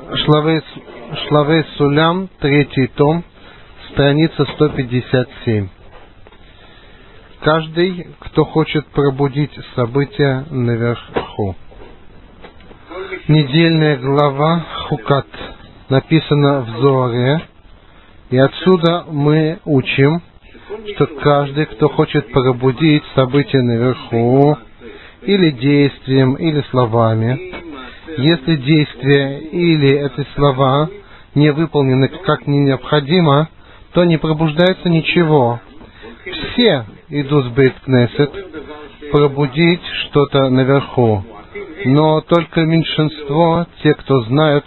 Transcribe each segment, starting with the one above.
Шлавей Сулям, 3 том, страница 157. Каждый, кто хочет пробудить события наверху. Недельная глава Хукат написана в Зоаре, и отсюда мы учим, что каждый, кто хочет пробудить события наверху, или действием, или словами, если действия или эти слова не выполнены как необходимо, то не пробуждается ничего. Все идут в Бейт-Кнесет пробудить что-то наверху, но только меньшинство, те, кто знают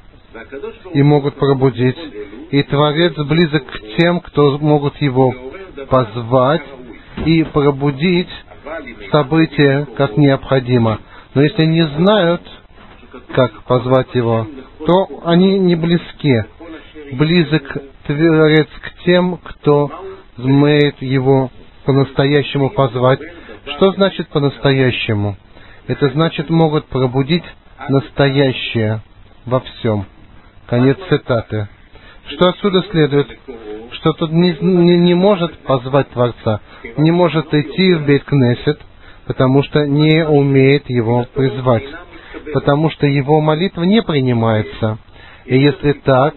и могут пробудить. И Творец близок к тем, кто могут его позвать и пробудить события как необходимо. Но если не знают, как позвать его, то они не близки. Близок Творец к тем, кто умеет его по-настоящему позвать. Что значит по-настоящему? Это значит, могут пробудить настоящее во всем. Конец цитаты. Что отсюда следует? Что тут не может позвать Творца, не может идти в Бейт-Кнесет, потому что не умеет его призвать, потому что его молитва не принимается. И если так,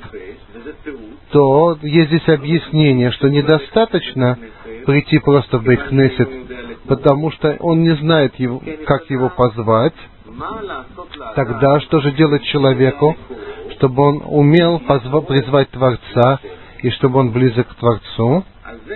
то есть здесь объяснение, что недостаточно прийти просто в Бейт-Кнесет, потому что он не знает, как его позвать. Тогда что же делать человеку, чтобы он умел призвать Творца, и чтобы он близок к Творцу?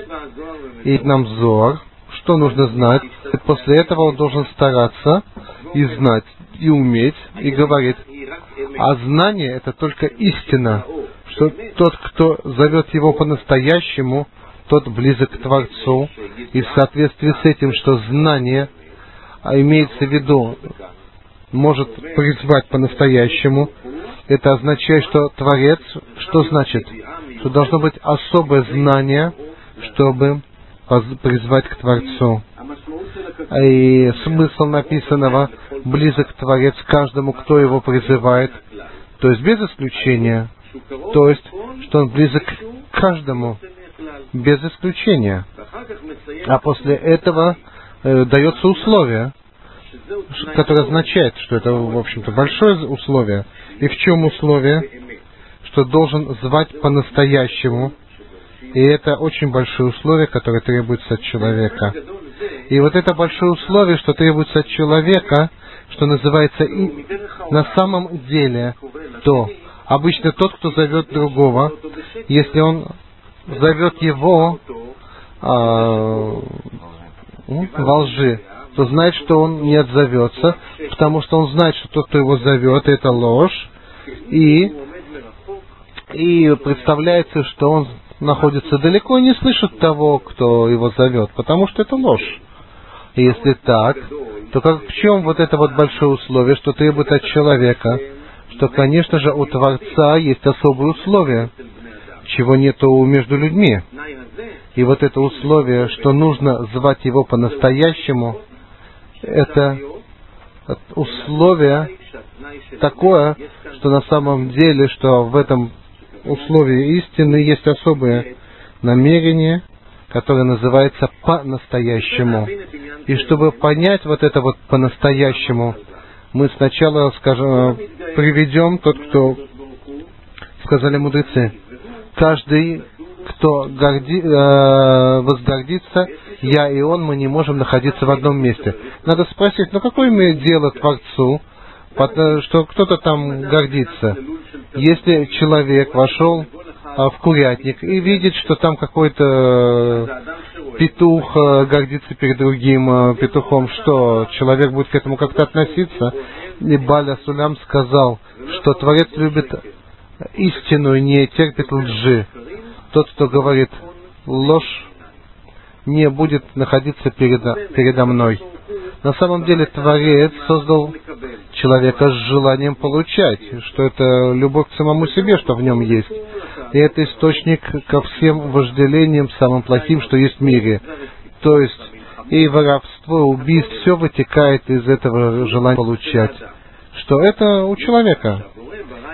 И нам Зоар, что нужно знать? И после этого он должен стараться и знать, и уметь, и говорить. А знание — это только истина, что тот, кто зовет его по-настоящему, тот близок к Творцу. И в соответствии с этим, что знание, имеется в виду, может призвать по-настоящему, это означает, что Творец, что значит? Что должно быть особое знание, чтобы призвать к Творцу. И смысл написанного — близок Творец каждому, кто его призывает, то есть без исключения, то есть, что он близок к каждому, без исключения. А после этого дается условие, которое означает, что это, в общем-то, большое условие. И в чем условие? Что должен звать по-настоящему. И это очень большое условие, которое требуется от человека. И вот это большое условие, что требуется от человека, что называется на самом деле, то обычно тот, кто зовет другого, если он зовет его во лжи, то знает, что он не отзовется, потому что он знает, что тот, кто его зовет, это ложь, и представляется, что он находится далеко и не слышит того, кто его зовет, потому что это ложь. И если так, то в чем вот это вот большое условие, что требует от человека, что, конечно же, у Творца есть особые условия, чего нету между людьми. И вот это условие, что нужно звать его по-настоящему, это условие такое, что на самом деле, что в этом условии истины есть особое намерение, которое называется по-настоящему. И чтобы понять вот это вот по-настоящему, мы сначала, приведем тот, кто сказали мудрецы. Каждый, кто возгордится, я и он, мы не можем находиться в одном месте. Надо спросить, какое имеет дело Творцу, что кто-то там гордится? Если человек вошел в курятник и видит, что там какой-то петух гордится перед другим петухом, что человек будет к этому как-то относиться? И Баля Сулям сказал, что Творец любит истину и не терпит лжи. Тот, кто говорит ложь, не будет находиться передо мной. На самом деле Творец создал человека с желанием получать, что это любовь к самому себе, что в нем есть. И это источник ко всем вожделениям, самым плохим, что есть в мире. То есть и воровство, убийство, все вытекает из этого желания получать. Что это у человека.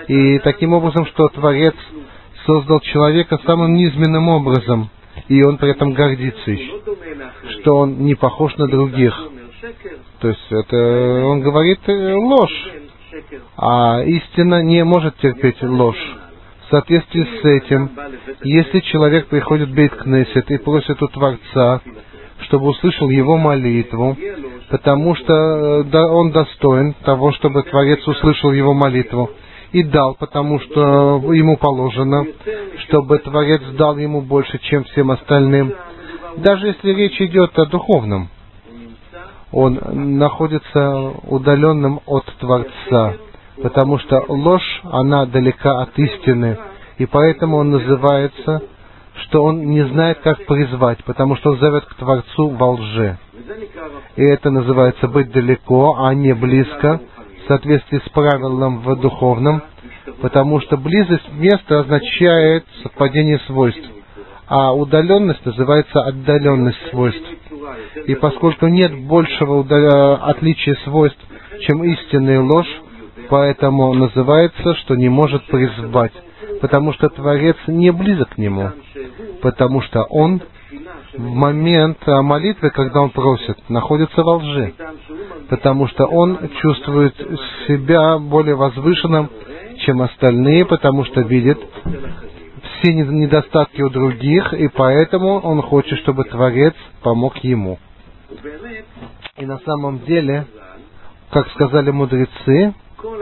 И таким образом, что Творец создал человека самым низменным образом, и он при этом гордится еще, что он не похож на других. То есть это он говорит ложь, а истина не может терпеть ложь. В соответствии с этим, если человек приходит в Бейт-Кнесет и просит у Творца, чтобы услышал его молитву, потому что он достоин того, чтобы Творец услышал его молитву, и дал, потому что ему положено, чтобы Творец дал ему больше, чем всем остальным. Даже если речь идет о духовном, он находится удаленным от Творца, потому что ложь, она далека от истины, и поэтому он называется, что он не знает, как призвать, потому что он зовет к Творцу во лжи. И это называется быть далеко, а не близко, в соответствии с правилом в духовном, потому что близость места означает совпадение свойств, а удаленность называется отдаленность свойств. И поскольку нет большего отличия свойств, чем истинная ложь, поэтому называется, что не может призвать, потому что Творец не близок к нему, потому что он в момент молитвы, когда он просит, находится во лжи, потому что он чувствует себя более возвышенным, чем остальные, потому что видит все недостатки у других, и поэтому он хочет, чтобы Творец помог ему. И на самом деле, как сказали мудрецы,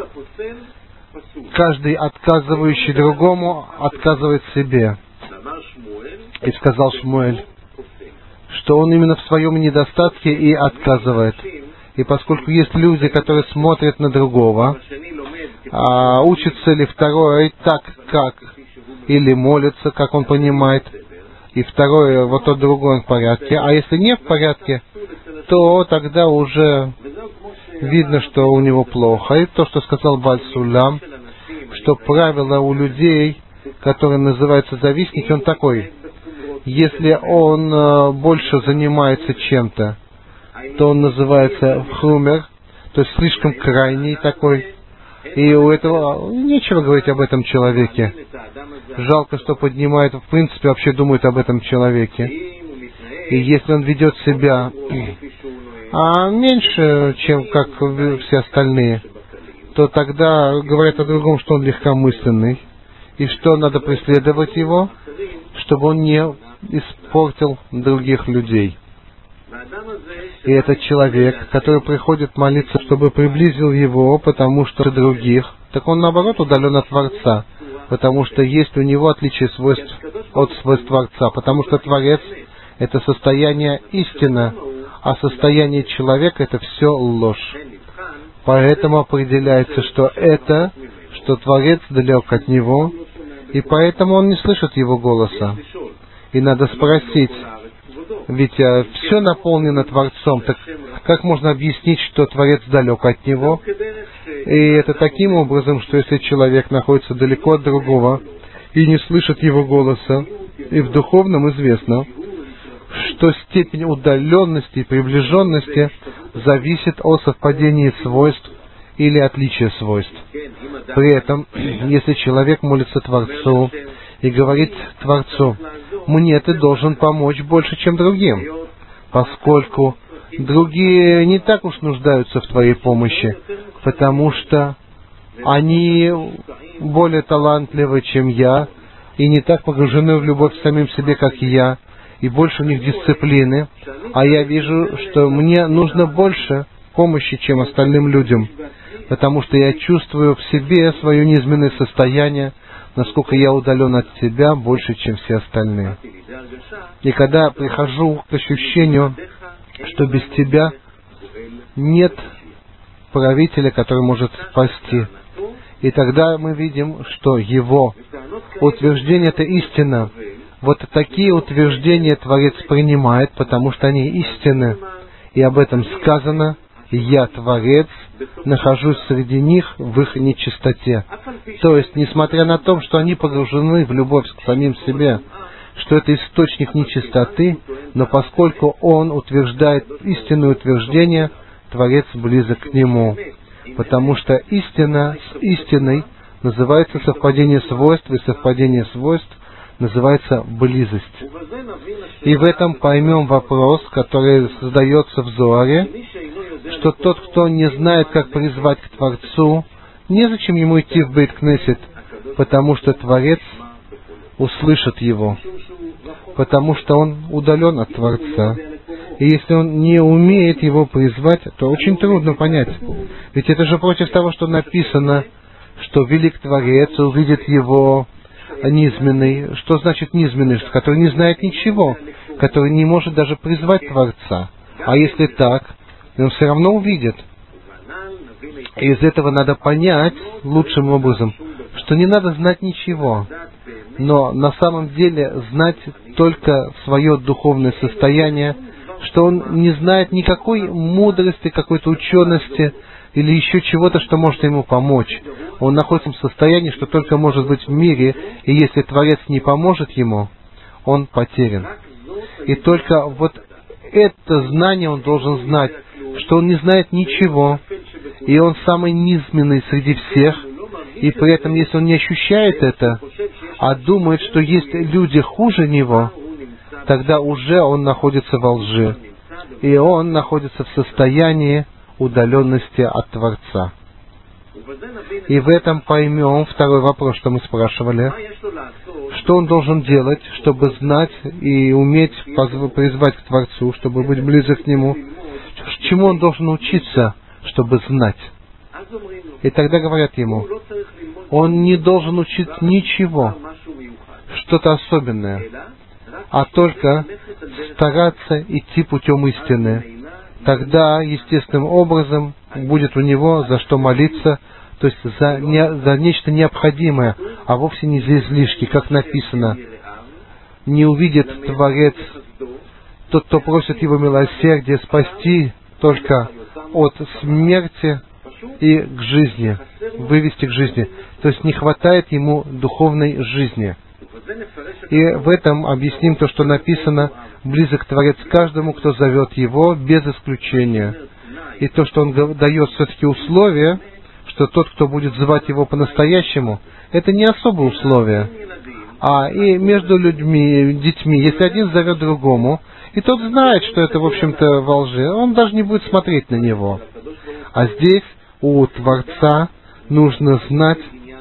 каждый отказывающий другому отказывает себе. И сказал Шмуэль, что он именно в своем недостатке и отказывает. И поскольку есть люди, которые смотрят на другого, учится ли второй так, как, или молится, как он понимает, и второй, вот тот другой он в порядке, а если не в порядке, то тогда уже видно, что у него плохо. И то, что сказал Баль-Сулам, что правило у людей, которые называются завистники, он такой: если он больше занимается чем-то, то он называется хрумер, то есть слишком крайний такой. И у этого нечего говорить об этом человеке. Жалко, что поднимает, в принципе, вообще думает об этом человеке. И если он ведет себя меньше, чем как все остальные, то тогда говорят о другом, что он легкомысленный, и что надо преследовать его, чтобы он не испортил других людей. И этот человек, который приходит молиться, чтобы приблизил его, потому что других, так он наоборот удален от Творца, потому что есть у него отличие свойств от свойств Творца, потому что Творец — это состояние истина, а состояние человека — это все ложь. Поэтому определяется, что Творец далек от него, и поэтому он не слышит его голоса. И надо спросить, ведь все наполнено Творцом, так как можно объяснить, что Творец далек от него? И это таким образом, что если человек находится далеко от другого и не слышит его голоса, и в духовном известно, что степень удаленности и приближенности зависит от совпадения свойств или отличия свойств. При этом, если человек молится Творцу и говорит Творцу: «Мне ты должен помочь больше, чем другим», поскольку другие не так уж нуждаются в твоей помощи, потому что они более талантливы, чем я, и не так погружены в любовь к самим себе, как я, и больше у них дисциплины, а я вижу, что мне нужно больше помощи, чем остальным людям, потому что я чувствую в себе свое низменное состояние, насколько я удален от тебя больше, чем все остальные. И когда прихожу к ощущению, что без тебя нет правителя, который может спасти, и тогда мы видим, что его утверждение — это истина. Вот такие утверждения Творец принимает, потому что они истины. И об этом сказано: «Я, Творец, нахожусь среди них в их нечистоте». То есть, несмотря на то, что они погружены в любовь к самим себе, что это источник нечистоты, но поскольку он утверждает истинное утверждение, Творец близок к нему. Потому что истина с истиной называется совпадение свойств, и совпадение свойств называется близость. И в этом поймем вопрос, который задается в Зоаре, что тот, кто не знает, как призвать к Творцу, незачем ему идти в Бейт-Кнесет, потому что Творец услышит его, потому что он удален от Творца. И если он не умеет его призвать, то очень трудно понять. Ведь это же против того, что написано, что велик Творец, увидит его низменный. Что значит низменный? Который не знает ничего, который не может даже призвать Творца. А если так, он все равно увидит. И из этого надо понять лучшим образом, что не надо знать ничего, но на самом деле знать только свое духовное состояние, что он не знает никакой мудрости, какой-то учености или еще чего-то, что может ему помочь. Он находится в состоянии, что только может быть в мире, и если Творец не поможет ему, он потерян. И только вот это знание он должен знать, что он не знает ничего, и он самый низменный среди всех, и при этом, если он не ощущает это, а думает, что есть люди хуже него, тогда уже он находится во лжи, и он находится в состоянии удаленности от Творца. И в этом поймем второй вопрос, что мы спрашивали. Что он должен делать, чтобы знать и уметь призвать к Творцу, чтобы быть близок к Нему? Чему он должен учиться, чтобы знать? И тогда говорят ему, он не должен учить ничего, что-то особенное, а только стараться идти путем истины. Тогда, естественным образом, будет у него за что молиться, то есть за нечто необходимое, а вовсе не за излишки, как написано. Не увидит Творец тот, кто просит его милосердия, спасти только от смерти и к жизни, вывести к жизни. То есть не хватает ему духовной жизни. И в этом объясним то, что написано: близок Творец каждому, кто зовет его, без исключения. И то, что он дает все-таки условия, что тот, кто будет звать его по-настоящему, это не особое условие. А и между людьми, детьми, если один зовет другому, и тот знает, что это, в общем-то, во лжи, он даже не будет смотреть на него. А здесь у Творца нужно знать,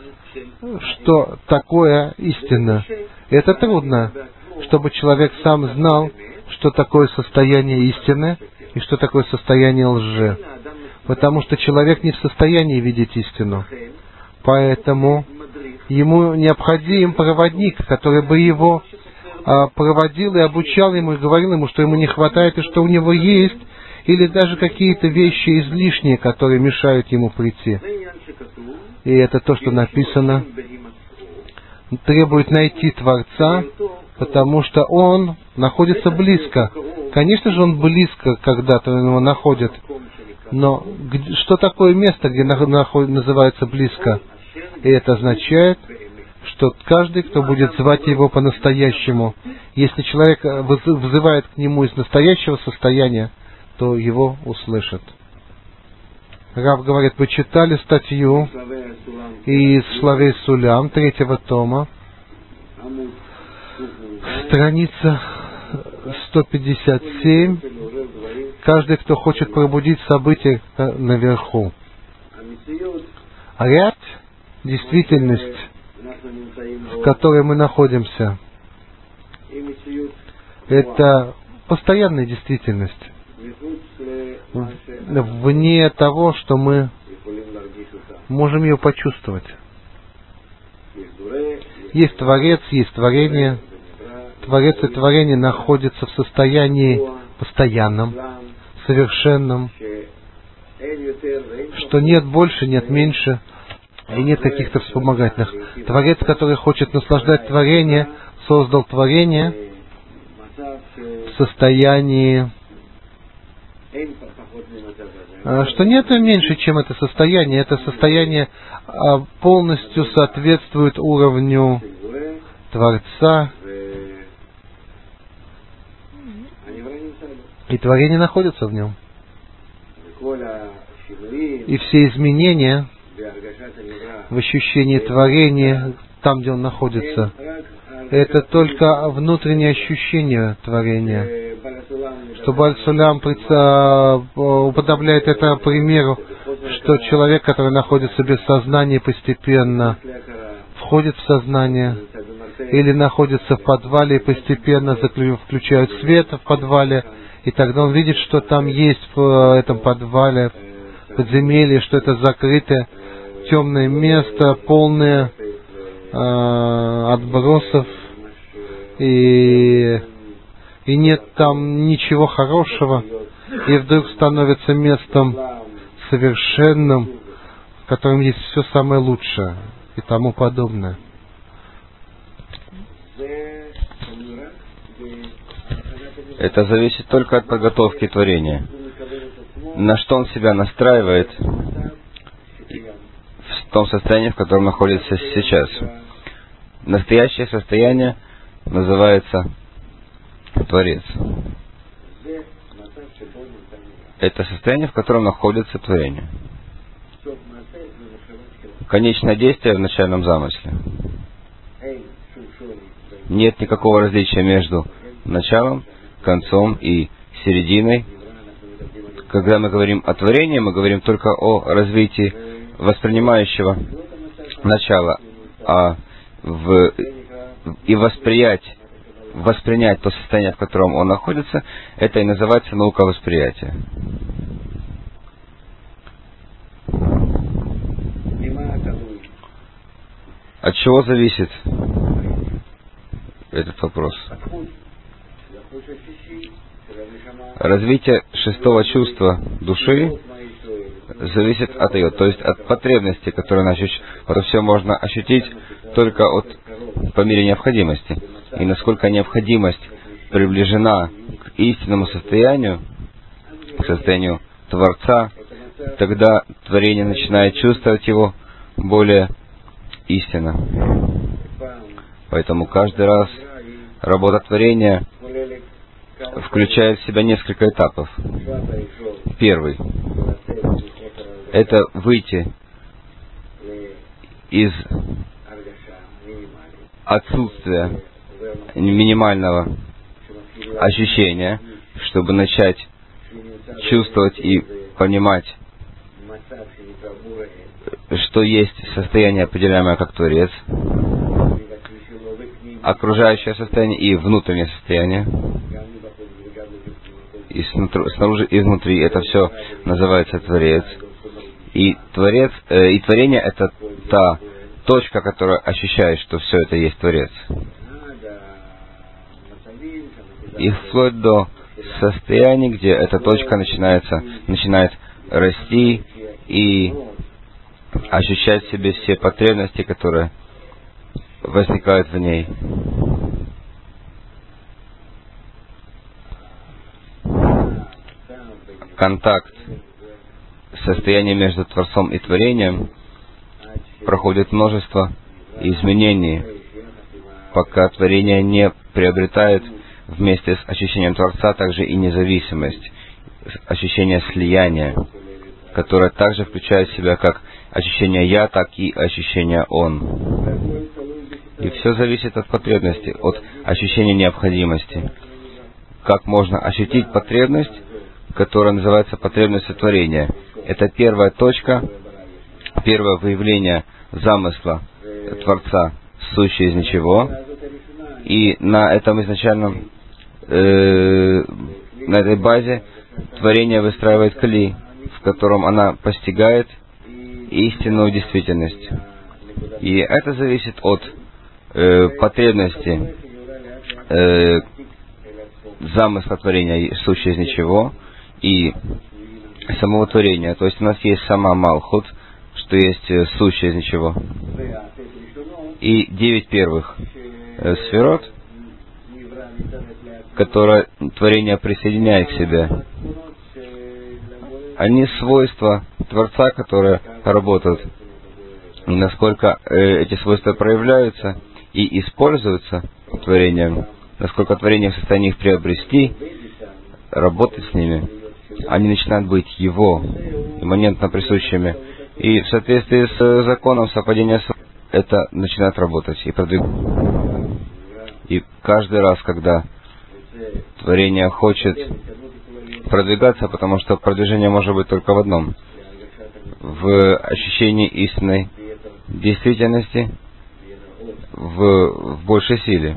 что такое истина. Это трудно, чтобы человек сам знал, что такое состояние истины и что такое состояние лжи. Потому что человек не в состоянии видеть истину. Поэтому ему необходим проводник, который бы его проводил и обучал ему, и говорил ему, что ему не хватает и что у него есть, или даже какие-то вещи излишние, которые мешают ему прийти. И это то, что написано. Требует найти Творца, потому что Он находится близко. Конечно же, Он близко когда-то его находит. Но что такое место, где называется близко? И это означает, что каждый, кто будет звать его по-настоящему, если человек взывает к нему из настоящего состояния, то его услышат. Рав говорит, вы читали статью из Шлавей Сулям, 3-го тома, страница 157. Каждый, кто хочет пробудить события наверху. Ряд, действительность, в которой мы находимся, это постоянная действительность, вне того, что мы можем ее почувствовать. Есть Творец, есть творение. Творец и творение находятся в состоянии постоянном, совершенном, что нет больше, нет меньше, и нет каких-то вспомогательных. Творец, который хочет наслаждать творение, создал творение в состоянии, что нет меньше, чем это состояние. Это состояние полностью соответствует уровню Творца, и творение находится в нем. И все изменения в ощущении творения, там, где он находится. Это только внутреннее ощущение творения. Что Бааль Сулям уподобляет это примеру, что человек, который находится без сознания, постепенно входит в сознание, или находится в подвале и постепенно включают свет в подвале, и тогда он видит, что там есть в этом подвале, подземелье, что это закрытое, темное место, полное отбросов, и нет там ничего хорошего, и вдруг становится местом совершенным, в котором есть все самое лучшее и тому подобное. Это зависит только от подготовки творения. На что он себя настраивает в том состоянии, в котором находится сейчас. Настоящее состояние называется Творец. Это состояние, в котором находится творение. Конечное действие в начальном замысле. Нет никакого различия между началом, концом и серединой. Когда мы говорим о творении, мы говорим только о развитии воспринимающего начала, и воспринять то состояние, в котором он находится, это и называется наука восприятия. От чего зависит этот вопрос? Развитие шестого чувства души зависит от ее, то есть от потребности, которую она ощущает. Это все можно ощутить только по мере необходимости. И насколько необходимость приближена к истинному состоянию, к состоянию Творца, тогда творение начинает чувствовать его более истинно. Поэтому каждый раз работа творения включает в себя несколько этапов. Первый — это выйти из отсутствия минимального ощущения, чтобы начать чувствовать и понимать, что есть состояние, определяемое как Творец, окружающее состояние и внутреннее состояние. И снаружи и внутри это все называется Творец. И творение — это та точка, которая ощущает, что все это есть Творец. И вплоть до состояния, где эта точка начинает расти и ощущать в себе все потребности, которые возникают в ней. Контакт, состояние между Творцом и творением проходит множество изменений, пока творение не приобретает вместе с ощущением Творца также и независимость, ощущение слияния, которое также включает в себя как ощущение «я», так и ощущение «он». И все зависит от потребности, от ощущения необходимости. Как можно ощутить потребность, которая называется потребностью творения? Это первая точка, первое выявление замысла Творца, сущее из ничего. И на этом изначальном, на этой базе творение выстраивает кли, в котором она постигает истинную действительность. И это зависит от потребности замысла творения, сущее из ничего, и самого творения. То есть у нас есть сама Малхут, что есть сущее из ничего. И 9 первых сферот, которые творение присоединяет к себе. Они свойства Творца, которые работают. И насколько эти свойства проявляются и используются творением, насколько творение в состоянии их приобрести, работать с ними, они начинают быть его, имманентно присущими И в соответствии с законом совпадения это начинает работать и продвигаться. И каждый раз, когда творение хочет продвигаться, потому что продвижение может быть только в одном: в ощущении истинной действительности, в большей силе.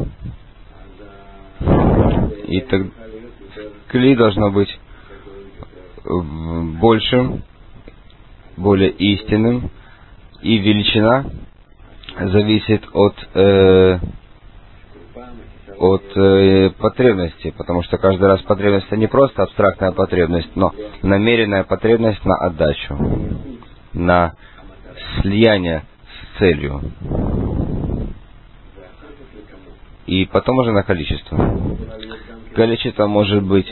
И так кли должно быть большим, более истинным, и величина зависит от потребности, потому что каждый раз потребность — это не просто абстрактная потребность, но намеренная потребность на отдачу, на слияние с целью. И потом уже на количество. Количество может быть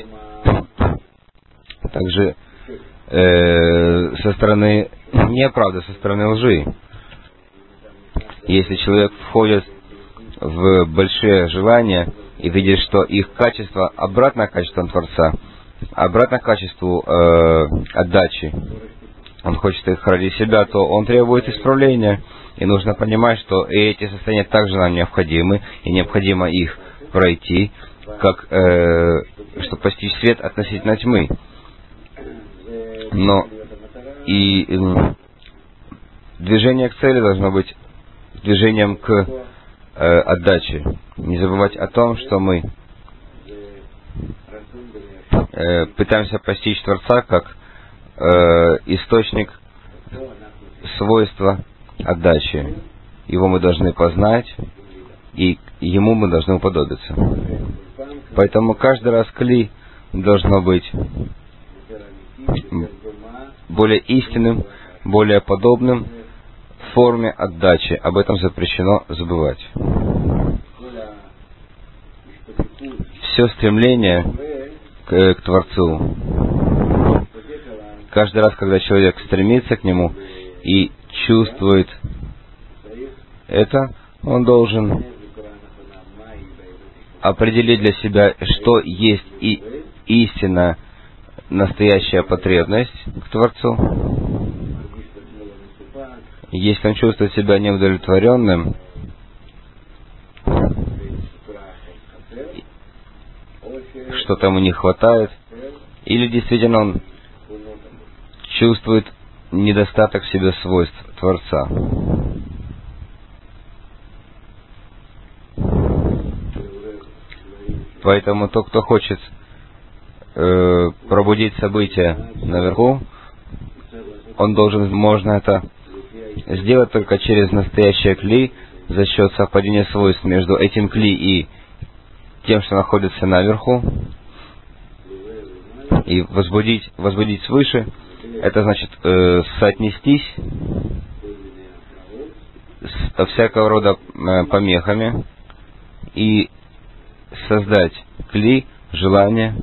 также со стороны неправды, со стороны лжи. Если человек входит в большие желания и видит, что их качество обратно качеству Творца, обратно качеству отдачи, он хочет их ради себя, то он требует исправления. И нужно понимать, что эти состояния также нам необходимы, и необходимо их пройти, как чтобы постичь свет относительно тьмы. Но и движение к цели должно быть движением к отдаче. Не забывать о том, что мы пытаемся постичь Творца как источник свойства отдачи. Его мы должны познать, и ему мы должны уподобиться. Поэтому каждый раз кли должно быть более истинным, более подобным в форме отдачи. Об этом запрещено забывать. Все стремление к Творцу, каждый раз, когда человек стремится к Нему и чувствует это, он должен определить для себя, что есть и истинно настоящая потребность к Творцу. Если он чувствует себя неудовлетворенным, что-то ему не хватает, или действительно он чувствует недостаток в себе свойств Творца. Поэтому тот, кто хочет пробудить события наверху, он должен, можно это сделать только через настоящее кли, за счет совпадения свойств между этим кли и тем, что находится наверху, и возбудить свыше. Это значит соотнестись с всякого рода помехами и создать кли, желание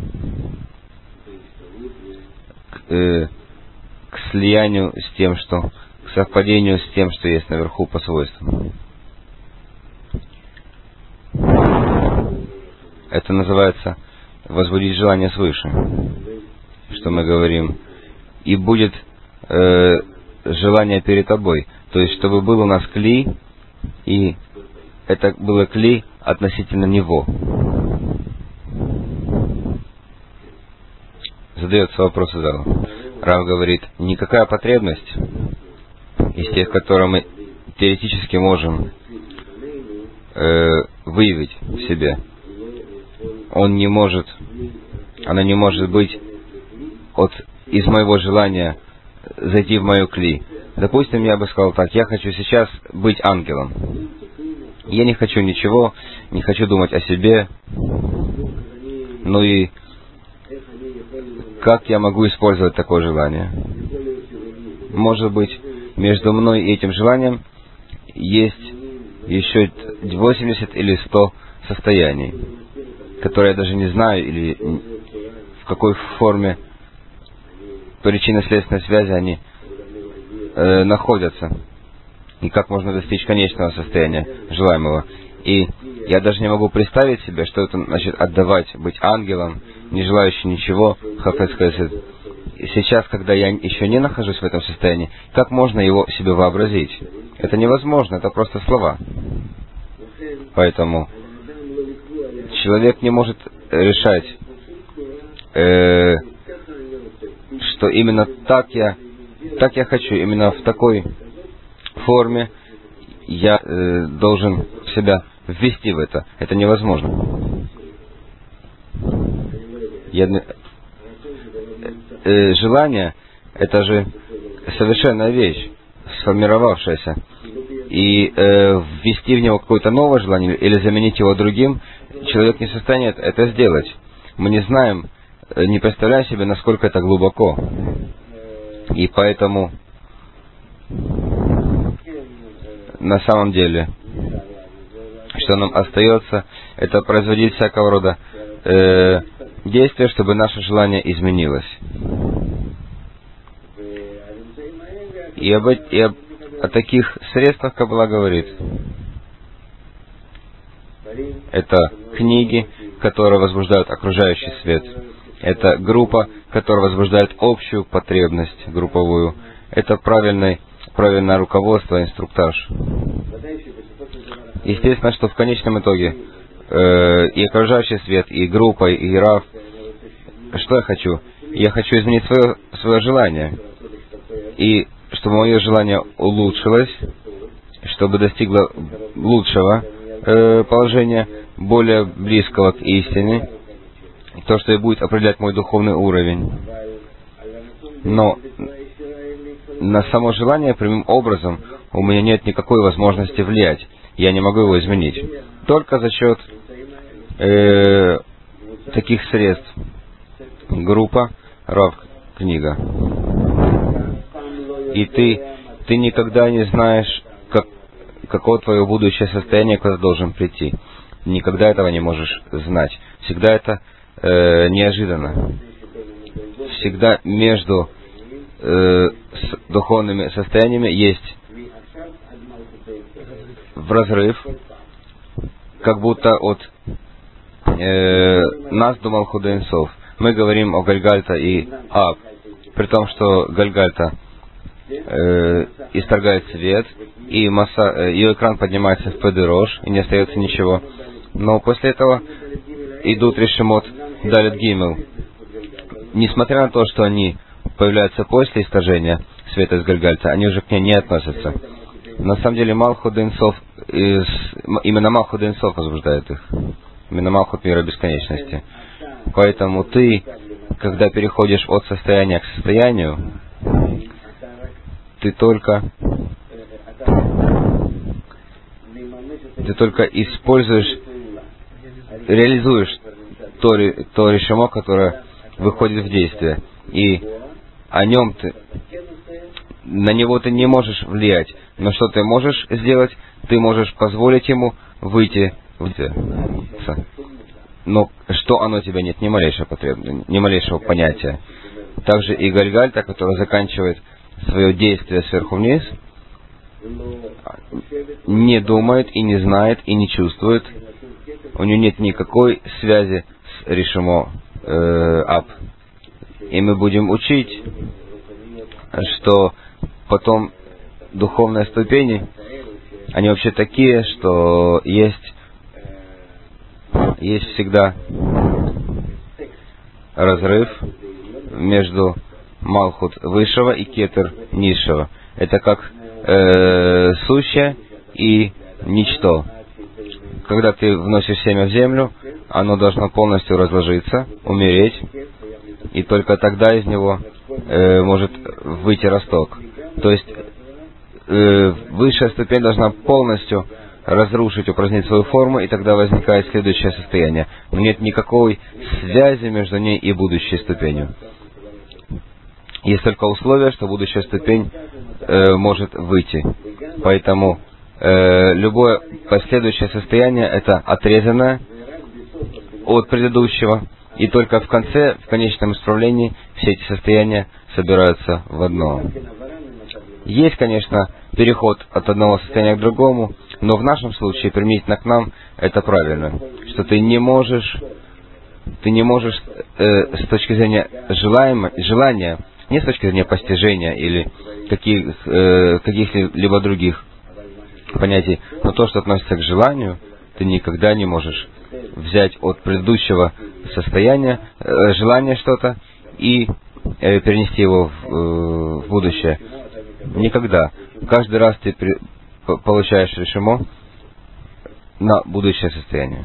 к слиянию с тем, что к совпадению с тем, что есть наверху по свойствам. Это называется возбудить желание свыше, что мы говорим. И будет желание перед тобой. То есть, чтобы был у нас кли, и это было кли относительно него. Задается вопрос зала. Рав говорит, никакая потребность из тех, которые мы теоретически можем выявить в себе, она не может быть из моего желания зайти в мою кли. Допустим, я бы сказал так: я хочу сейчас быть ангелом. Я не хочу ничего, не хочу думать о себе. Ну и как я могу использовать такое желание? Может быть, между мной и этим желанием есть еще 80 или 100 состояний, которые я даже не знаю, или в какой форме причинно-следственной связи они находятся, и как можно достичь конечного состояния желаемого. И я даже не могу представить себе, что это значит отдавать, быть ангелом, не желающим ничего, хафец хесед, сейчас, когда я еще не нахожусь в этом состоянии, как можно его себе вообразить? Это невозможно, это просто слова. Поэтому человек не может решать, что именно так я хочу, именно в такой форме я должен себя ввести в это. Это невозможно. Желание — это же совершенная вещь, сформировавшаяся. И ввести в него какое-то новое желание или заменить его другим, человек не в состоянии это сделать. Мы не знаем, не представляем себе, насколько это глубоко. И поэтому на самом деле, что нам остается, это производить всякого рода действия, чтобы наше желание изменилось. И о таких средствах Каббала говорит. Это книги, которые возбуждают окружающий свет. Это группа, которая возбуждает общую потребность групповую. Это правильное руководство, инструктаж. Естественно, что в конечном итоге и окружающий свет, и группа, и Рав. Что я хочу? Я хочу изменить свое желание. И чтобы мое желание улучшилось, чтобы достигло лучшего положения, более близкого к истине, то, что и будет определять мой духовный уровень. Но на само желание прямым образом у меня нет никакой возможности влиять. Я не могу его изменить. Только за счет таких средств. Группа, Рав, книга. И ты никогда не знаешь, какое твое будущее состояние, куда ты должен прийти. Никогда этого не можешь знать. Всегда это неожиданно. Всегда между духовными состояниями есть разрыв, как будто от нас до Малхут Эйн Соф. Мы говорим о Гальгальта и Аб, при том, что Гальгальта исторгает свет, и ее экран поднимается в Педерош, и не остается ничего. Но после этого идут Решемот Далет Гимел. Несмотря на то, что они появляются после исторжения света из Гальгальта, они уже к ней не относятся. На самом деле Малхут Эйн Соф, именно Малхут Эйн Соф возбуждает их. Именно Малхут мира бесконечности. Поэтому ты, когда переходишь от состояния к состоянию, ты только используешь, реализуешь то решимо, которое выходит в действие. И на него ты не можешь влиять. Но что ты можешь сделать? Ты можешь позволить ему выйти в действие. Но что оно тебе нет ни малейшего понятия. Также и Гальгальта, который заканчивает свое действие сверху вниз, не думает и не знает и не чувствует. У него нет никакой связи с Решимо Аб. И мы будем учить, что потом духовные ступени, они вообще такие, что есть всегда разрыв между Малхут высшего и Кетер низшего. Это как сущее и ничто. Когда ты вносишь семя в землю, оно должно полностью разложиться, умереть, и только тогда из него может выйти росток. То есть высшая ступень должна полностью разрушить, упразднить свою форму, и тогда возникает следующее состояние. Но нет никакой связи между ней и будущей ступенью. Есть только условие, что будущая ступень может выйти. Поэтому любое последующее состояние — это отрезанное от предыдущего, и только в конце, в конечном исправлении, все эти состояния собираются в одно. Есть, конечно, переход от одного состояния к другому, но в нашем случае, применительно к нам, это правильно. Что ты не можешь с точки зрения желания Не с точки зрения постижения или каких-либо других понятий, но то, что относится к желанию, ты никогда не можешь взять от предыдущего состояния желание что-то и перенести его в будущее. Никогда. Каждый раз ты получаешь решимо на будущее состояние.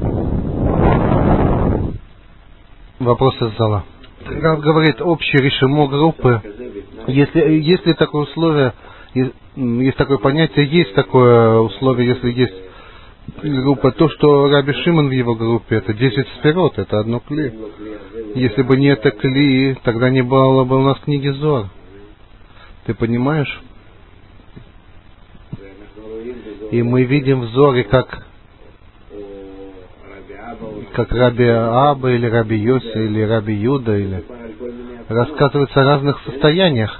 Вопрос из зала. Рав говорит, общее решимо группы. Если такое условие, есть такое понятие, есть такое условие, если есть группа, то, что Раби Шимон в его группе, это 10 сферот, это одно кли. Если бы не это кли, тогда не было бы у нас книги Зоар. Ты понимаешь? И мы видим в Зоре, как Раби Аба, или Раби Йоси, или Раби Юда, или рассказывается о разных состояниях.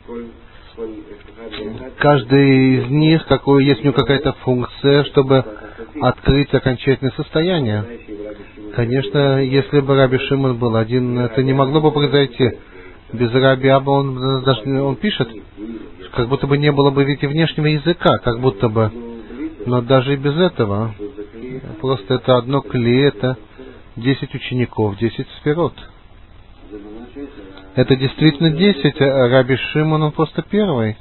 Каждый из них, есть у него какая-то функция, чтобы открыть окончательное состояние. Конечно, если бы Раби Шимон был один, это не могло бы произойти. Без Раби Аба он пишет, как будто бы не было бы ведь и внешнего языка, как будто бы. Но даже и без этого, просто это одно кли, это 10 учеников, 10 сферот. Это действительно 10, а Раби Шимон, он просто первый.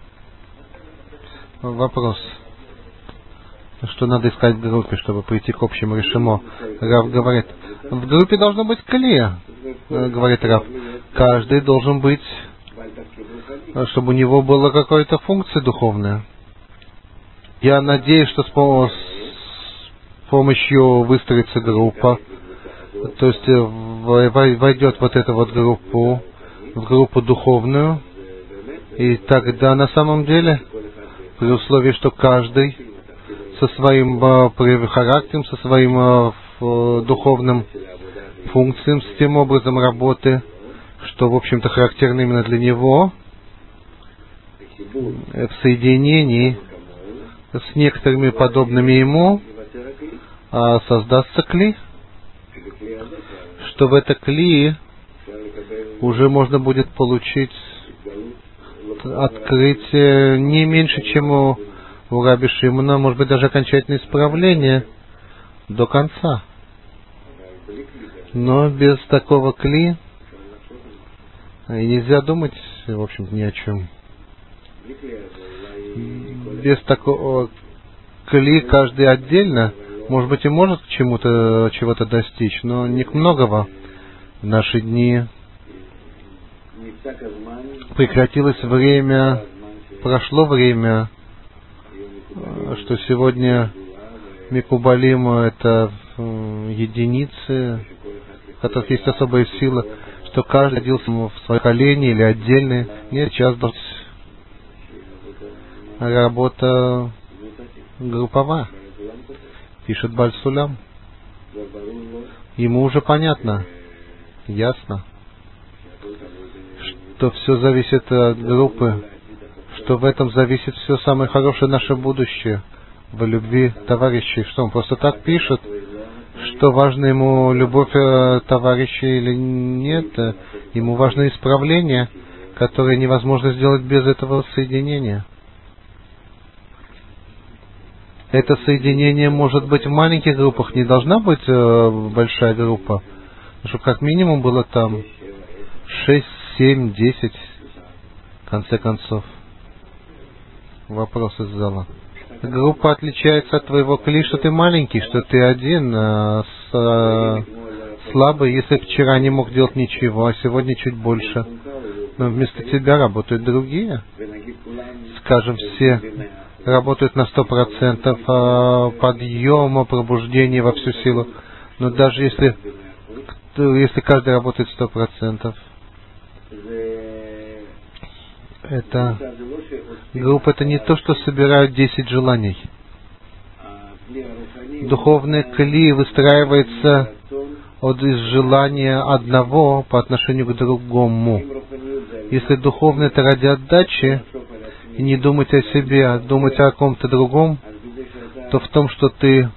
Вопрос. Что надо искать в группе, чтобы прийти к общему решимо? Рав говорит, в группе должно быть кли, говорит Рав. Каждый должен быть, чтобы у него была какая-то функция духовная. Я надеюсь, что с помощью выстроится группа, то есть войдет вот эта вот группу, в группу духовную, и тогда на самом деле, при условии, что каждый со своим характером, со своим духовным функциям, с тем образом работы, что, в общем-то, характерно именно для него, в соединении с некоторыми подобными ему, создастся кли, что в это кли уже можно будет получить открытие не меньше, чем у Раби Шимона, может быть, даже окончательное исправление до конца. Но без такого кли нельзя думать, в общем-то, ни о чем. Без такого кли каждый отдельно, может быть, и может к чему-то, чего-то достичь, но не к многого. В наши дни прекратилось время, прошло время, что сегодня Микубалим — это единицы, в которых есть особая сила, что каждый родился в своем колене или отдельный. Нет, сейчас работа групповая, пишет Баль Сулам. Ему уже понятно, ясно, что все зависит от группы, что в этом зависит все самое хорошее наше будущее, в любви товарищей. Что он просто так пишет, что важно ему любовь товарищей или нет, ему важно исправление, которое невозможно сделать без этого соединения. Это соединение может быть в маленьких группах, не должна быть большая группа, чтобы как минимум было там 6, 7, 10, в конце концов. Вопрос из зала. Группа отличается от твоего кли, что ты маленький, что ты один, слабый, если вчера не мог делать ничего, а сегодня чуть больше. Но вместо тебя работают другие. Скажем, все работают на 100%, подъема, пробуждения во всю силу. Но даже если каждый работает 100%, это группа, это не то, что собирают 10 желаний. Духовный кли выстраивается из желания одного по отношению к другому. Если духовный — это ради отдачи, и не думать о себе, а думать о ком-то другом, то в том, что ты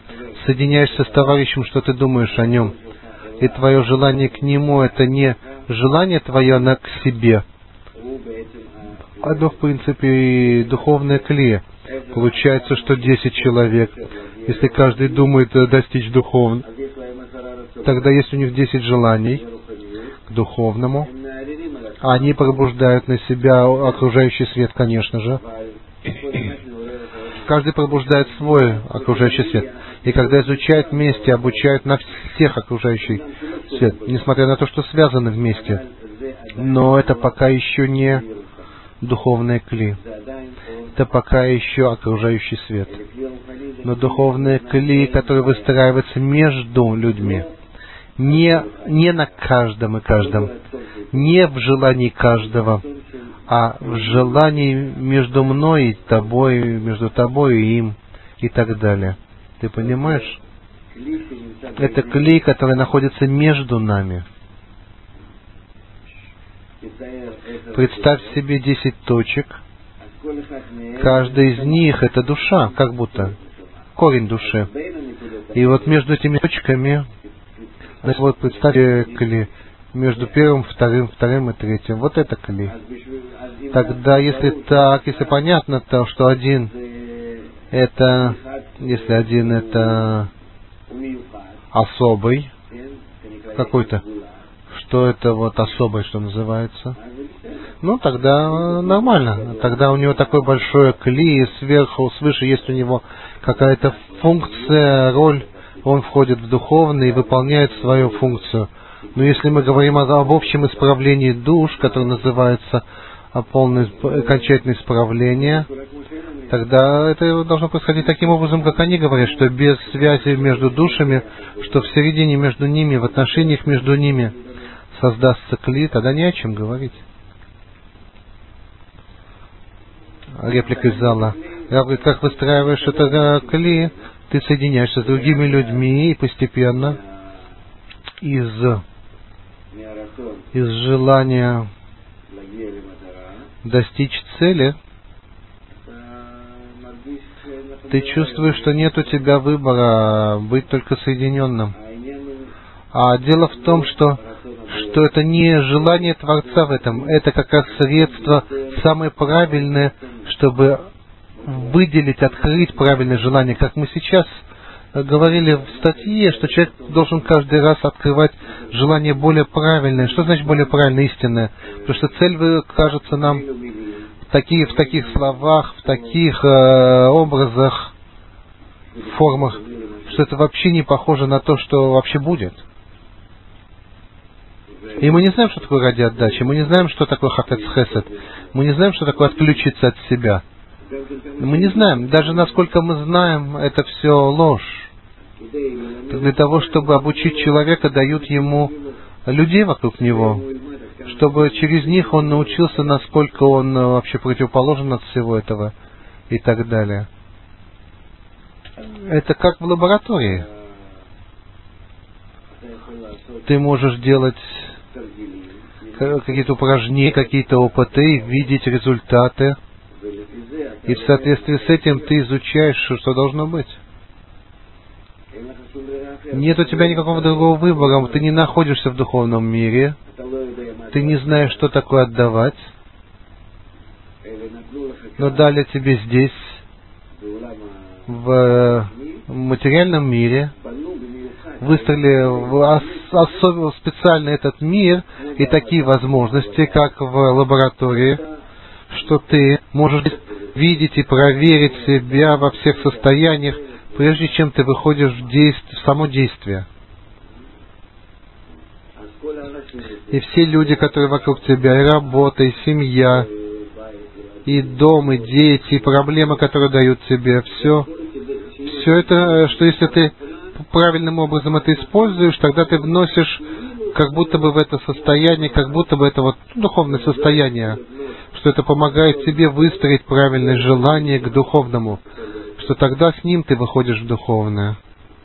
соединяешься с товарищем, что ты думаешь о нем. И твое желание к нему — это не желание твое на к себе. Оно, в принципе, и духовное клей. Получается, что 10 человек, если каждый думает достичь духовного, тогда есть у них 10 желаний к духовному. Они пробуждают на себя окружающий свет, конечно же. Каждый пробуждает свой окружающий свет. И когда изучают вместе, обучают на всех окружающий свет, несмотря на то, что связаны вместе. Но это пока еще не духовные кли. Это пока еще окружающий свет. Но духовные кли, которые выстраиваются между людьми, не на каждом и каждом, не в желании каждого, а в желании между мной и тобой, между тобой и им, и так далее. Ты понимаешь? Это клей, который находится между нами. Представь себе 10 точек. Каждая из них — это душа, как будто корень души. И вот между этими точками, вот представьте клей, между первым, вторым и третьим. Вот это клей. Тогда, если так, если понятно, то, что один это, если один это особый какой-то, что это вот особый, что называется, ну, тогда нормально. Тогда у него такое большое кли, сверху, свыше есть у него какая-то функция, роль, он входит в духовное и выполняет свою функцию. Но если мы говорим об общем исправлении душ, которое называется полное окончательное исправление, тогда это должно происходить таким образом, как они говорят, что без связи между душами, что в середине между ними, в отношениях между ними создастся кли, тогда не о чем говорить. Реплика из зала. Я говорю, как выстраиваешь это кли, ты соединяешься с другими людьми и постепенно из желания достичь цели, ты чувствуешь, что нет у тебя выбора быть только соединенным. А дело в том, что это не желание Творца в этом, это как раз средство самое правильное, чтобы выделить, открыть правильное желание. Как мы сейчас говорили в статье, что человек должен каждый раз открывать желание более правильное. Что значит более правильное, истинное? Потому что цель кажется нам в таких словах, в таких образах, формах, что это вообще не похоже на то, что вообще будет. И мы не знаем, что такое ради отдачи, мы не знаем, что такое хафец хесед, мы не знаем, что такое отключиться от себя. Мы не знаем, даже насколько мы знаем, это все ложь. Для того, чтобы обучить человека, дают ему людей вокруг него, чтобы через них он научился, насколько он вообще противоположен от всего этого и так далее. Это как в лаборатории. Ты можешь делать какие-то упражнения, какие-то опыты, видеть результаты. И в соответствии с этим ты изучаешь, что должно быть. Нет у тебя никакого другого выбора. Ты не находишься в духовном мире. Ты не знаешь, что такое отдавать. Но дали тебе здесь, в материальном мире, выстроили особенно специально этот мир и такие возможности, как в лаборатории, что ты можешь видеть и проверить себя во всех состояниях, прежде чем ты выходишь в само действие. И все люди, которые вокруг тебя, и работа, и семья, и дом, и дети, и проблемы, которые дают тебе, все это, что если ты правильным образом это используешь, тогда ты вносишь как будто бы в это состояние, как будто бы это вот духовное состояние, что это помогает тебе выстроить правильное желание к духовному, что тогда с ним ты выходишь в духовное.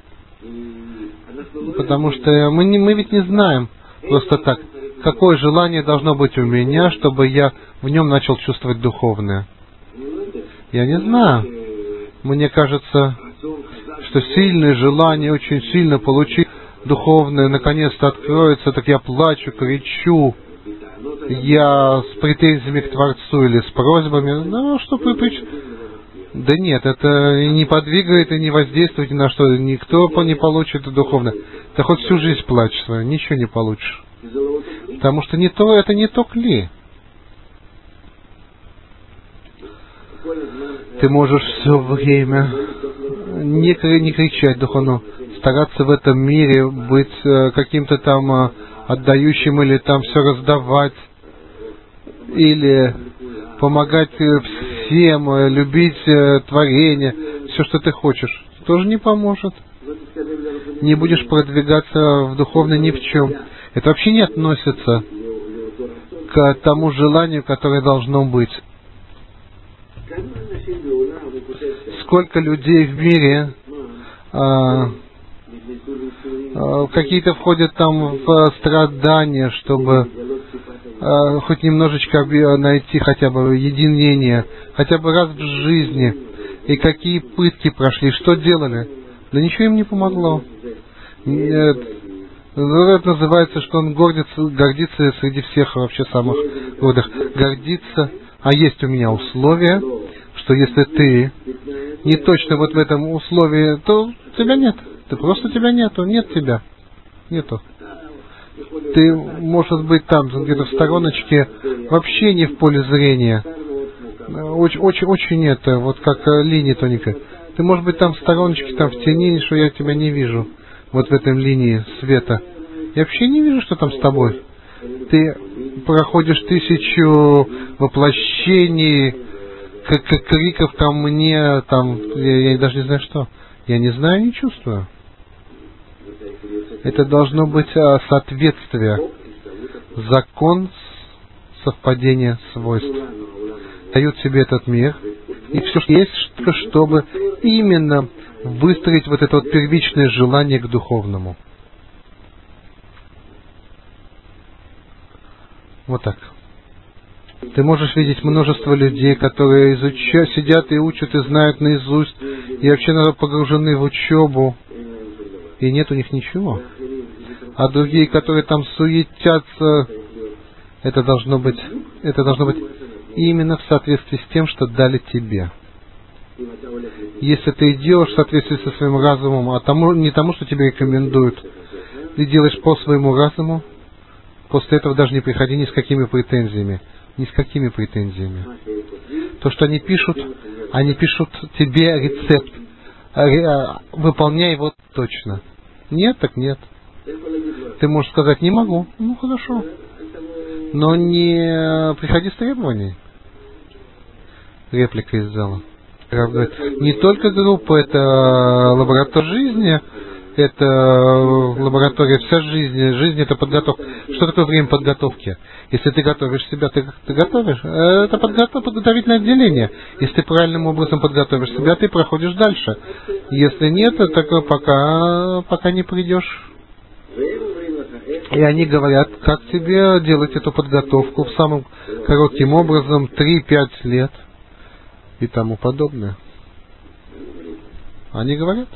Потому что мы ведь не знаем просто так, какое желание должно быть у меня, чтобы я в нем начал чувствовать духовное. Я не знаю. Мне кажется, что сильное желание очень сильно получить духовное наконец-то откроется, так я плачу, кричу, я с претензиями к Творцу или с просьбами, ну, что Да нет, это не подвигает и не воздействует ни на что, никто не получит духовно. Ты хоть всю жизнь плачь свою, ничего не получишь. Потому что это не то кли. Ты можешь все время не кричать духовно, стараться в этом мире быть каким-то там отдающим или там все раздавать, или помогать всем, любить творение, все, что ты хочешь, тоже не поможет. Не будешь продвигаться в духовно ни в чем. Это вообще не относится к тому желанию, которое должно быть. Сколько людей в мире какие-то входят там в страдания, чтобы хоть немножечко найти хотя бы единение, хотя бы раз в жизни. И какие пытки прошли, что делали? Да ничего им не помогло. Нет. Это называется, что он гордится среди всех вообще самых гордых. Гордится. А есть у меня условие, что если ты не точно вот в этом условии, то тебя нет. Тебя нету. Нет тебя. Нету. Ты, может быть, там где-то в стороночке, вообще не в поле зрения. Очень это, вот как линия тоненькая. Ты, может быть, там в стороночке, там в тени, что я тебя не вижу. Вот в этой линии света. Я вообще не вижу, что там с тобой. Ты проходишь 1000 воплощений, криков ко мне, там, я даже не знаю что. Я не знаю, не чувствую. Это должно быть соответствие. Закон совпадения свойств. Дают себе этот мир. И все, что есть, чтобы именно выстроить вот это вот первичное желание к духовному. Вот так. Ты можешь видеть множество людей, которые сидят и учат, и знают наизусть, и вообще погружены в учебу, и нет у них ничего. А другие, которые там суетятся, это должно быть именно в соответствии с тем, что дали тебе. Если ты делаешь в соответствии со своим разумом, не тому, что тебе рекомендуют, ты делаешь по своему разуму, после этого даже не приходи ни с какими претензиями. Ни с какими претензиями. То, что они пишут тебе рецепт. Выполняй его точно. Нет, так нет. Ты можешь сказать, не могу. Ну, хорошо. Но не приходи с требований. Реплика из зала. Говорит, не только группа, это лаборатория жизни, это лаборатория вся жизни. Жизнь — это подготовка. Что такое время подготовки? Если ты готовишь себя, ты готовишь. Это подготовительное отделение. Если ты правильным образом подготовишь себя, ты проходишь дальше. Если нет, так пока не придешь. И они говорят, как тебе делать эту подготовку в самым коротким образом, 3-5 лет и тому подобное. Они говорят.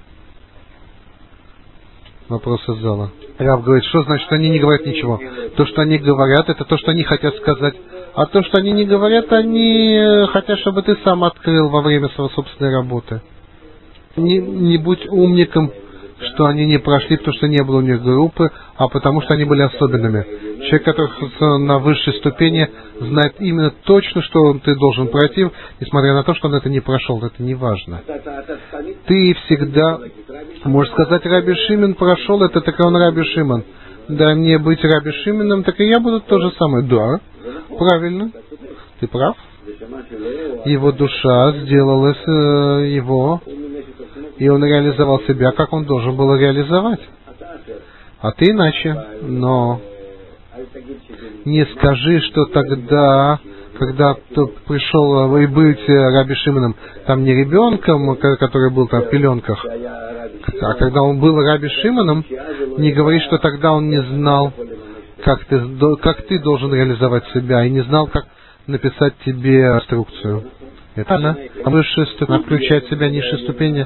Вопрос из зала. Рав говорит, что значит, что они не говорят ничего? То, что они говорят, это то, что они хотят сказать. А то, что они не говорят, они хотят, чтобы ты сам открыл во время своей собственной работы. Не будь умником, что они не прошли, потому что не было у них группы, а потому что они были особенными. Человек, который на высшей ступени, знает именно точно, что ты должен пройти, несмотря на то, что он это не прошел. Это не важно. Ты всегда можешь сказать, Раби Шимон прошел это, так и он Раби Шимон. Дай мне быть Раби Шимоном, так и я буду то же самое. Да, правильно. Ты прав. Его душа сделалась его, и он реализовал себя, как он должен был реализовать. А ты иначе. Но не скажи, что тогда, когда ты пришел и быть Раби Шимоном, там не ребенком, который был там в пеленках, а когда он был Раби Шимоном, не говори, что тогда он не знал, как ты должен реализовать себя, и не знал, как написать тебе инструкцию. Это она. А высшая ступень включает в себя низшие ступени.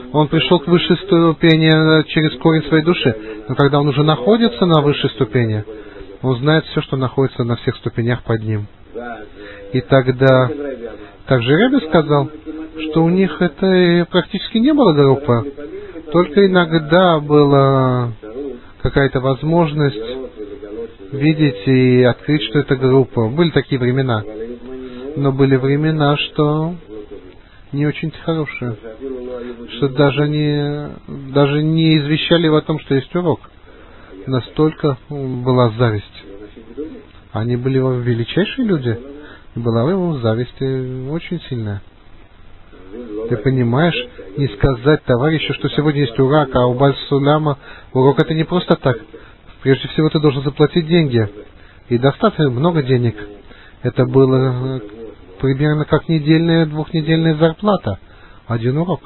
Он пришел к высшей ступени через корень своей души. Но когда он уже находится на высшей ступени, он знает все, что находится на всех ступенях под ним. И тогда также Ребе сказал, что у них это практически не было группы. Только иногда была какая-то возможность видеть и открыть, что это группа. Были такие времена. Но были времена, что не очень хорошие. Что даже не извещали его о том, что есть урок. Настолько была зависть. Они были величайшие люди. И была его зависть очень сильная. Ты понимаешь, не сказать товарищу, что сегодня есть урок, а у Баль-Суляма урок это не просто так. Прежде всего ты должен заплатить деньги. И достаточно много денег. Это было примерно как двухнедельная зарплата. Один урок.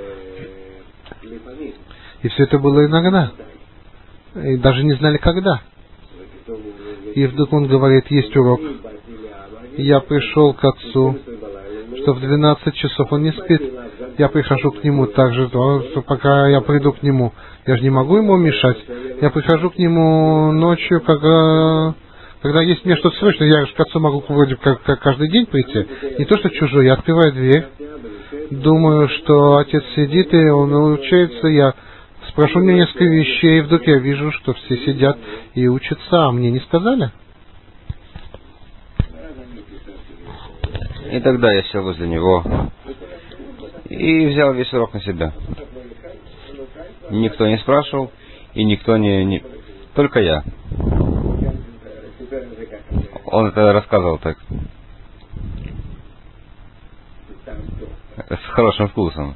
И все это было иногда. И даже не знали когда. И вдруг он говорит, есть урок. Я пришел к отцу, что в 12 часов он не спит. Я прихожу к нему так же, пока я приду к нему. Я же не могу ему мешать. Я прихожу к нему ночью, когда есть мне что-то срочное. Я же к отцу могу вроде как каждый день прийти. Не то, что чужой. Я открываю дверь. Думаю, что отец сидит, и он учится. Я спрошу мне несколько вещей, и вдруг я вижу, что все сидят и учатся, а мне не сказали. И тогда я сел возле него и взял весь урок на себя. Никто не спрашивал, и никто не... Только я. Он это рассказывал так. С хорошим вкусом.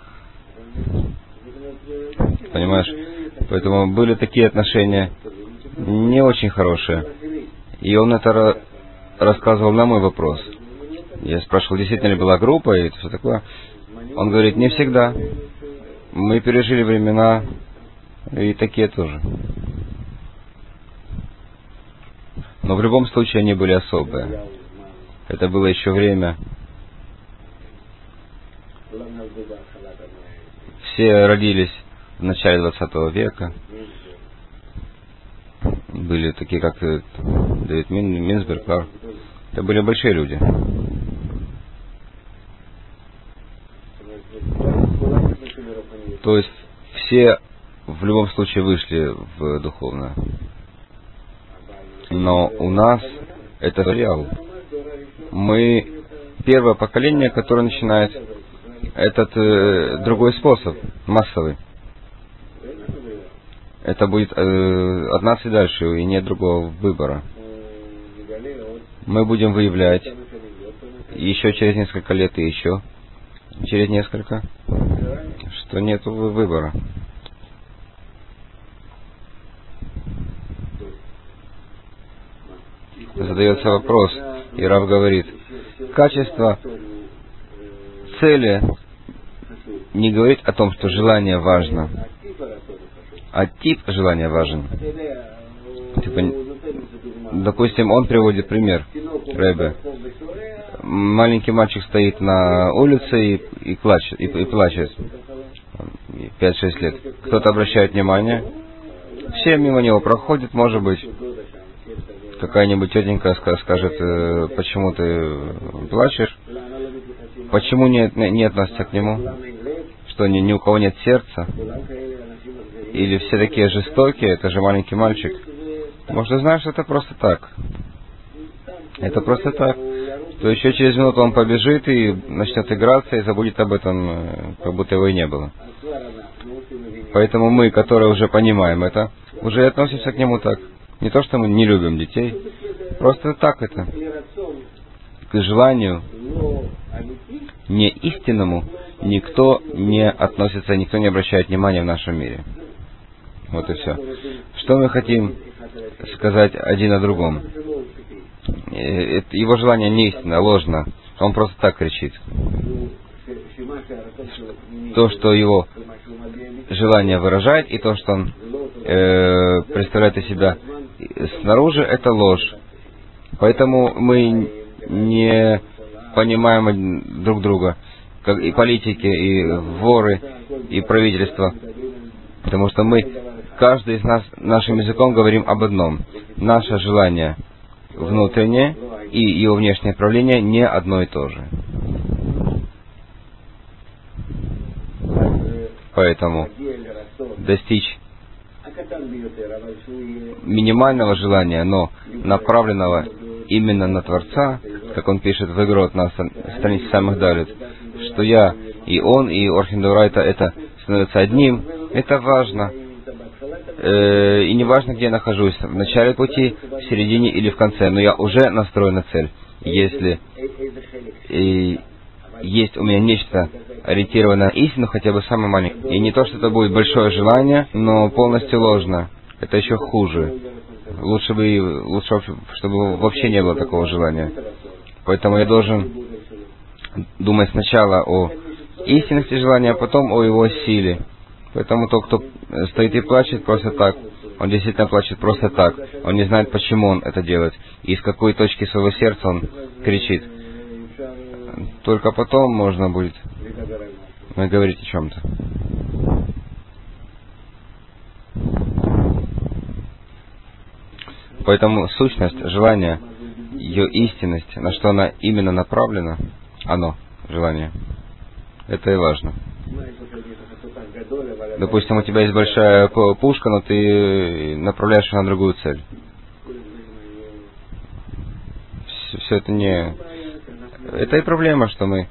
Понимаешь? Поэтому были такие отношения не очень хорошие. И он это рассказывал на мой вопрос. Я спрашивал, действительно ли была группа и все такое. Он говорит, не всегда. Мы пережили времена, и такие тоже. Но в любом случае они были особые. Это было еще время. Все родились в начале 20 века. Были такие, как Дэвид Минсберг. Это были большие люди. То есть все в любом случае вышли в духовное. Но у нас это реал. Мы первое поколение, которое начинает этот другой способ, массовый. Это будет от нас и дальше, и нет другого выбора. Мы будем выявлять еще через несколько лет и еще через несколько, что нет выбора. Задается вопрос, и Рав говорит, качество цели не говорит о том, что желание важно, а тип желания важен. Допустим, он приводит пример, Ребе. Маленький мальчик стоит на улице и плачет, и плачет. 5-6 лет. Кто-то обращает внимание. Все мимо него проходят, может быть. Какая-нибудь тетенька скажет, почему ты плачешь? Почему не относятся к нему? Что ни у кого нет сердца? Или все такие жестокие, это же маленький мальчик? Может, ты знаешь, что это просто так? Это просто так. То еще через минуту он побежит и начнет играться и забудет об этом, как будто его и не было. Поэтому мы, которые уже понимаем это, уже относимся к нему так. Не то, что мы не любим детей, просто так это. К желанию не истинному никто не относится, никто не обращает внимания в нашем мире. Вот и все. Что мы хотим сказать один о другом? Его желание не истинно, ложно. Он просто так кричит. То, что его желание выражает, и то, что он представляет из себя снаружи, это ложь. Поэтому мы не понимаем друг друга. Как и политики, и воры, и правительства. Потому что мы, каждый из нас, нашим языком говорим об одном. Наше желание внутреннее и его внешнее проявление не одно и то же. Поэтому достичь минимального желания, но направленного именно на Творца, как он пишет в Игрот на странице самых Далит, что я и он, и Орхин Дурайта это становится одним, это важно. И не важно, где я нахожусь, в начале пути, в середине или в конце, но я уже настроен на цель. Если есть у меня нечто ориентированное на истину, хотя бы самое маленькое, и не то, что это будет большое желание, но полностью ложно, это еще хуже. Лучше, чтобы вообще не было такого желания. Поэтому я должен думать сначала о истинности желания, а потом о его силе. Поэтому тот, кто стоит и плачет просто так, он действительно плачет просто так. Он не знает, почему он это делает, и с какой точки своего сердца он кричит. Только потом можно будет говорить о чем-то. Поэтому сущность, желание, ее истинность, на что она именно направлена, желание, это и важно. Допустим, у тебя есть большая пушка, но ты направляешь ее на другую цель. Все это не... Это и проблема, что мы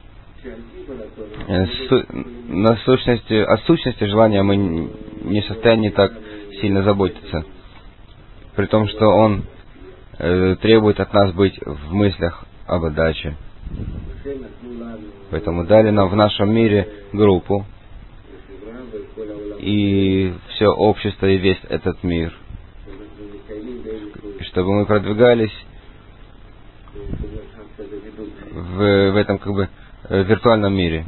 о сущности желания мы не в состоянии так сильно заботиться. При том, что он требует от нас быть в мыслях об отдаче. Поэтому дали нам в нашем мире группу, и все общество, и весь этот мир, чтобы мы продвигались в этом виртуальном мире.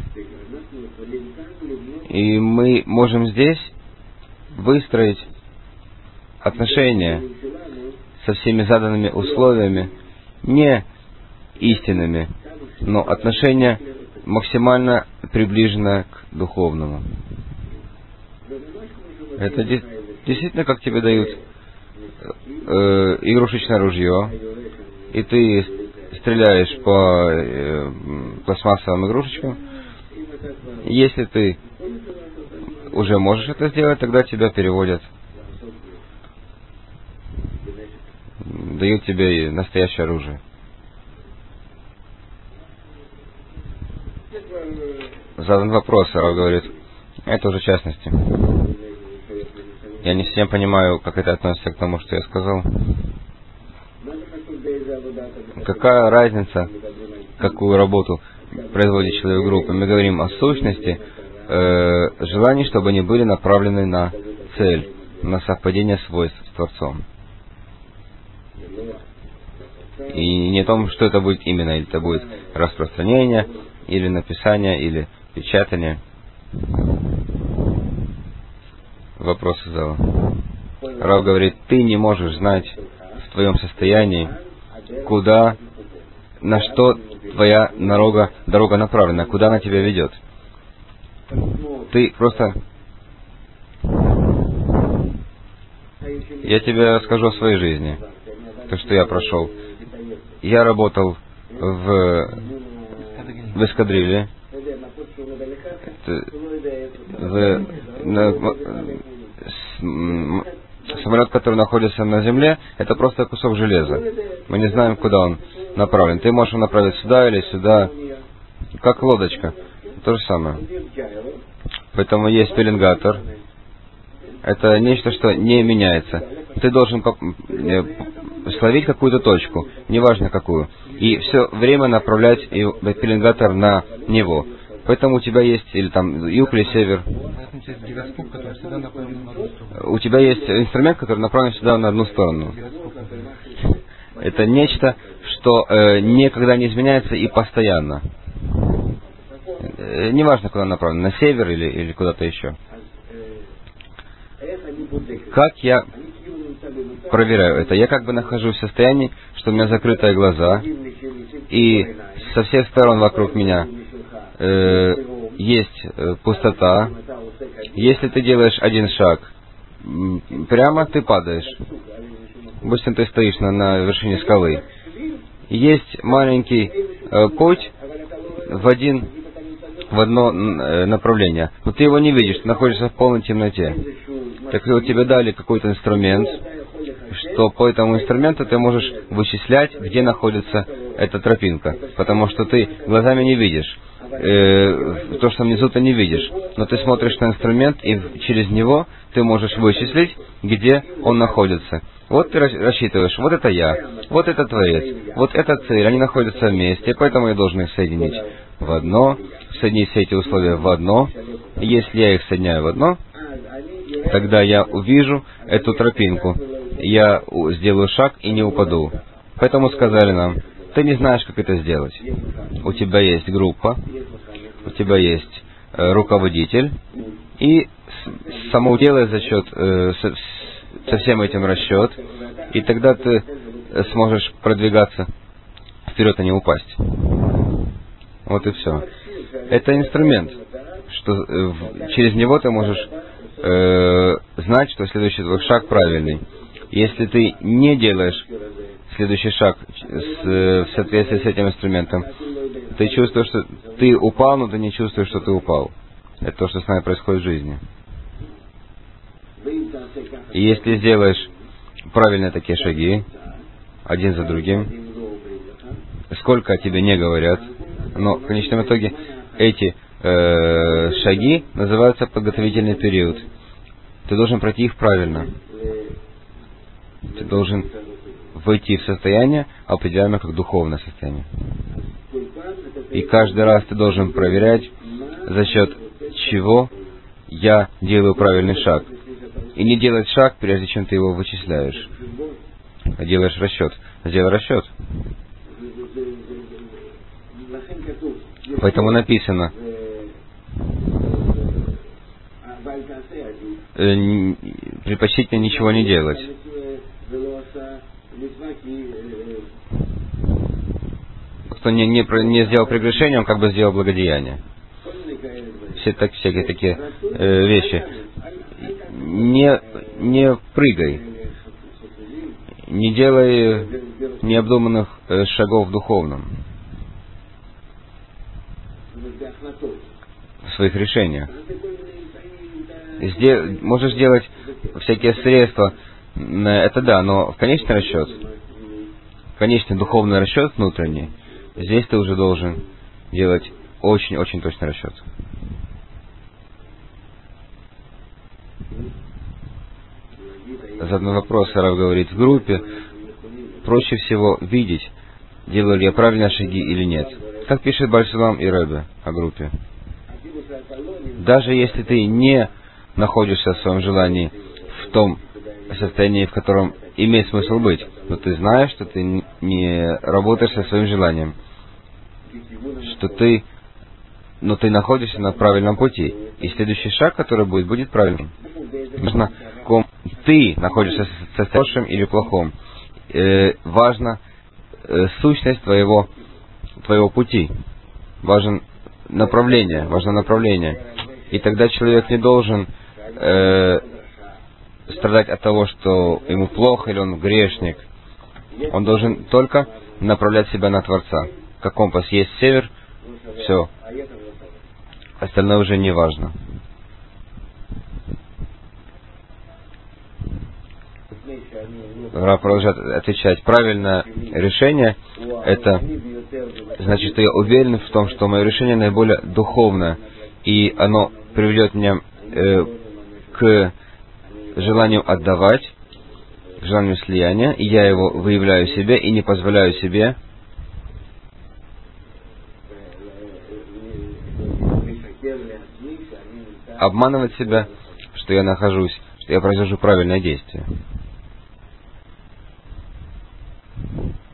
И мы можем здесь выстроить отношения со всеми заданными условиями, не истинными, но отношения максимально приближенные к духовному. Это действительно, как тебе дают игрушечное ружье, и ты стреляешь по пластмассовым игрушечкам. Если ты уже можешь это сделать, тогда тебя переводят. Дают тебе настоящее оружие. Задан вопрос, Рав говорит, это уже частности. Я не совсем понимаю, как это относится к тому, что я сказал. Какая разница, какую работу производит человек группы? Мы говорим о сущности, желании, чтобы они были направлены на цель, на совпадение свойств с Творцом. И не о том, что это будет именно, или это будет распространение, или написание, или печатание. Вопрос из зала. Рав говорит, ты не можешь знать в твоем состоянии, куда, на что твоя дорога направлена, куда она тебя ведет. Ты просто... Я тебе расскажу о своей жизни, то, что я прошел. Я работал в эскадрилье. Самолет, который находится на земле, это просто кусок железа. Мы не знаем, куда он направлен. Ты можешь его направить сюда или сюда, как лодочка. То же самое. Поэтому есть пеленгатор. Это нечто, что не меняется. Ты должен словить какую-то точку, неважно какую, и все время направлять пеленгатор на него. Поэтому у тебя есть или там юг или север. У тебя есть инструмент, который направлен всегда на одну сторону. Это нечто, что никогда не изменяется и постоянно. Неважно, куда направлено, на север или куда-то еще. Как я проверяю это? Я как бы нахожусь в состоянии, что у меня закрытые глаза, и со всех сторон вокруг меня есть пустота. Если ты делаешь один шаг прямо, ты падаешь. Допустим, ты стоишь на вершине скалы. Есть маленький путь в одно направление, но ты его не видишь, ты находишься в полной темноте. Так вот тебе дали какой-то инструмент, что по этому инструменту ты можешь вычислять, где находится эта тропинка, потому что ты глазами не видишь. То, что внизу, ты не видишь, но ты смотришь на инструмент, и через него ты можешь вычислить, где он находится. Вот ты рассчитываешь, вот это я, вот это Творец, вот эта цель, они находятся вместе, поэтому я должен их соединить в одно, соединить все эти условия в одно. И если я их соединяю в одно, тогда я увижу эту тропинку, я сделаю шаг и не упаду. Поэтому сказали нам, ты не знаешь, как это сделать. У тебя есть группа, у тебя есть руководитель, и само делай за счет, со всем этим расчет, и тогда ты сможешь продвигаться вперед, а не упасть. Вот и все. Это инструмент, что через него ты можешь знать, что следующий твой шаг правильный. Если ты не делаешь следующий шаг в соответствии с этим инструментом, ты чувствуешь, что ты упал, но ты не чувствуешь, что ты упал. Это то, что с нами происходит в жизни. И если сделаешь правильные такие шаги, один за другим, сколько о тебе не говорят, но в конечном итоге эти шаги называются подготовительный период. Ты должен пройти их правильно. Ты должен войти в состояние, определяемое как духовное состояние. И каждый раз ты должен проверять, за счет чего я делаю правильный шаг. И не делать шаг, прежде чем ты его вычисляешь. А делаешь расчет. Сделай расчет. Поэтому написано, предпочтительно ничего не делать. Кто не сделал прегрешение, он как бы сделал благодеяние. Всякие такие вещи. Не прыгай. Не делай необдуманных шагов в духовном. В своих решениях. Можешь делать всякие средства, это да, но в конечный расчет, конечный духовный расчет внутренний, здесь ты уже должен делать очень-очень точный расчет. Задан вопрос, Рав говорит, в группе проще всего видеть, делаю ли я правильные шаги или нет. Как пишет Бааль Сулам и Ребе о группе. Даже если ты не находишься в своем желании в том состоянии, в котором имеет смысл быть, но ты знаешь, что ты не работаешь со своим желанием, но ты находишься на правильном пути, и следующий шаг, который будет правильным. Важно, ты находишься в состоянии хорошем или плохом. Важна сущность твоего пути. Важно направление. И тогда человек не должен страдать от того, что ему плохо или он грешник. Он должен только направлять себя на Творца. Как компас есть север, все. Остальное уже не важно. Рав продолжает отвечать. Правильное решение — это значит, что я уверен в том, что мое решение наиболее духовное, и оно приведет меня к желанию отдавать, к желанию слияния, и я его выявляю в себе и не позволяю себе обманывать себя, что я произвожу правильное действие.